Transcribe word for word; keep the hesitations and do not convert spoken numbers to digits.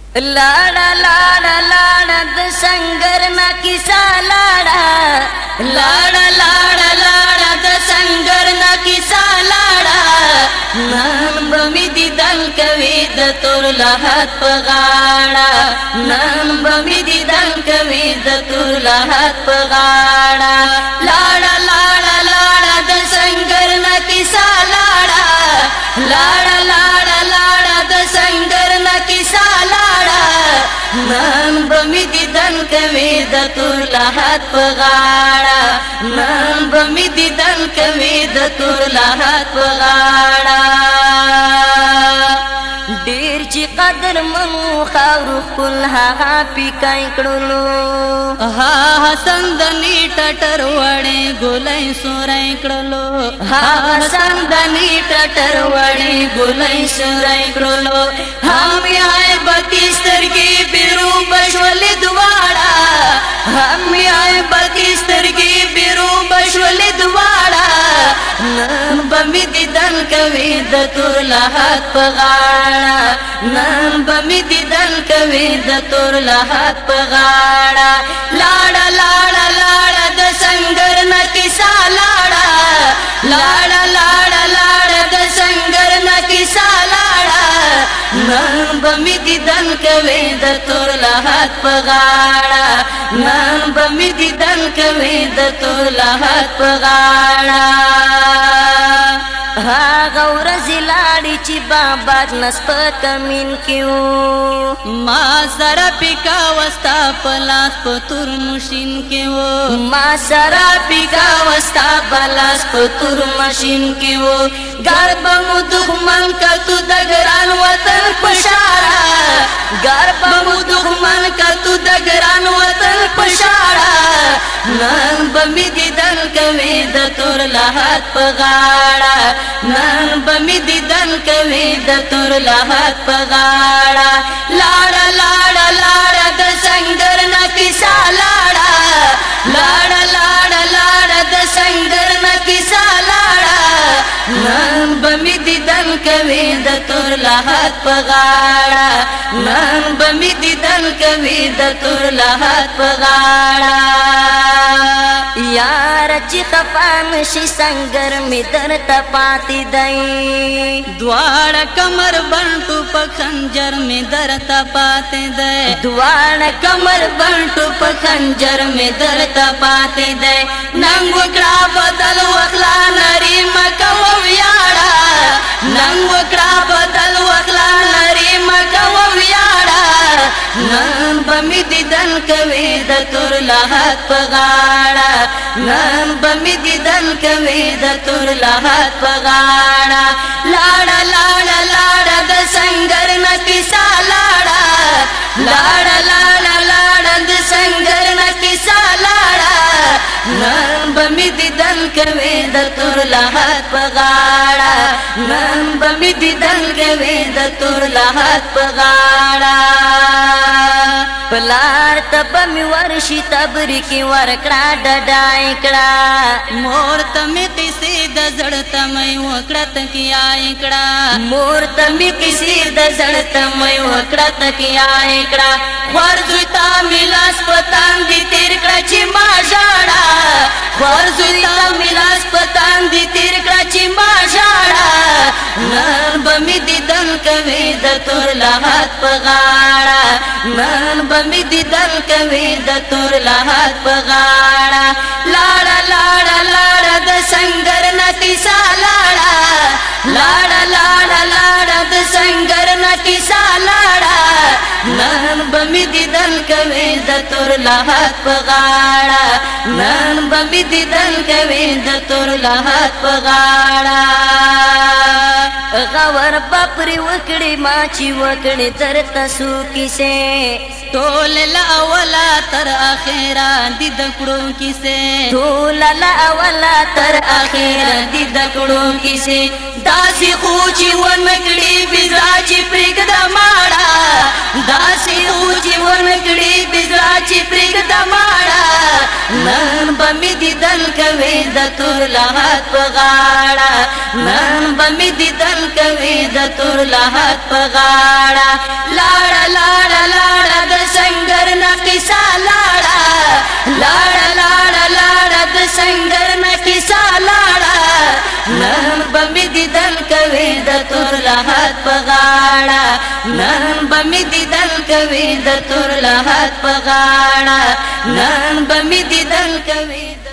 लाड़ा लाड़ा लाड़ा द संगर न किसा लाड़ा लाड़ा लाड़ा लाड़ा द संगर न किसा लाड़ा नाम बमी दिदन कवि द तुर लहत पगाड़ा नाम बमी दिदन कवि द तुर लहत पगाड़ा लाड़ा लाड़ा लाड़ा द संगर न किसा लाड़ा लाड़ा लाड़ा लाड़ा द संगर न किसा लाड़ा नाम बमी दिदन कवि द तुर लहत पगाड़ा नाम बमी दिदन कवि द तुर लहत पगाड़ा ډیر چې قدر منو خاورو خپل هغه پیکای کړلو ها حسن د نیټټر وړې ګولای سورای کړلو ها حسن د نیټټر وړې ګولای سورای کړلو هم یې بتیسترګي بیرو بشول دواړه هم یې بتیسترګي بیرو بشول دواړه نن بمی دیدن کوي د تور لحد پغاړه نن بمی دیدن کوي د تور لحد پغاړه لاړه لاړه لاړه د سنگر ن کیسا لاړه لاړه لاړه لاړه د سنگر ن کیسا لاړه نن بمی دیدن کوي د تور لحد پغاړه نن بمی دیدن کوي د تور لحد پغاړه هاغه ورځ لاړې چې بابا نسپ کمین کیو ما سره پیکا وستا پلاس پتور ماشین کیو ما سره پیکا وستا پلاس پتور ماشین کیو ګرب مو دښمن کتو د ګران وطن پشارا ګرب مو دښمن کتو د ګران وطن پشارا نن بمی دیدن کوي د تور لحد پغاړه نن بمی دیدن کوي د تور لحد پغاړه لاړه لاړه لاړه د سنگر ن کیسا لاړه لاړه لاړه لاړه د سنگر ن کیسا لاړه نن بمی دیدن کوي د تور لحد پغاړه نن بمی دیدن کوي د تور لحد پغاړه یار چې خفان شي سنگر می درته پاتې دی دواړه کمر بنټو په خنجر می درته پاتې دی دواړه کمر بنټو په خنجر می درته پاتې دی ننګ وکړه بدل وخلا نری مکه ویاړه ننګ وکړه بدل وخلا نری مکه ویاړه نن بمی دیدن کوي د تور لحد پغاړه نن بمی دیدن کوي د تور لحد پغاړه لاړه لاړه لاړه د سنگر ن کیسا لاړه لاړه لاړه لاړه د سنگر ن کیسا لاړه نن بمی دیدن کوي د تور لحد پغاړه نن بمی دیدن کوي د تور لحد پغاړه پلار تب می ورشي تبری کی ورکړه ډډای کړه مور تمې کیسې د زړه تمې وکړه تکیای کړه مور تمې کیسې د زړه تمې وکړه تکیای کړه ورځي تا میلاس پتان دي تیر کړه چې ما ژړا ورځي تا میلاس پتان دي تیر کړه چې ما ژړا نن بمی دیدن کوي د تور لحد پغاړه نن بمی دیدن کوي د تور لحد پغاړه لاړه لاړه لاړه د سنگر ن کیسا لاړه لاړه لاړه لاړه د سنگر ن کیسا لاړه نن بمی دیدن کوي د تور لحد پغاړه نن بمی دیدن کوي د تور لحد پغاړه غور بپری وکړي ما چې وکړي تر تاسو کیسه ټول لا اولا تر اخره دي د کړو کیسه ټول لا اولا تر اخره دي د کړو کیسه داسي خو چې ونکړي بزا چې پرګ د ماړه داسي خو چې ونکړي بزا چې پرګ د ماړه نن بمی دیدن کوي د تور لحد پغاړه نن بمی دیدن کوي د تور لحد پغاړه لاړه لاړه نن بمی دیدن کوي د تور لحد په غاړه نن بمی دیدن کوي د تور لحد په غاړه نن بمی دیدن کوي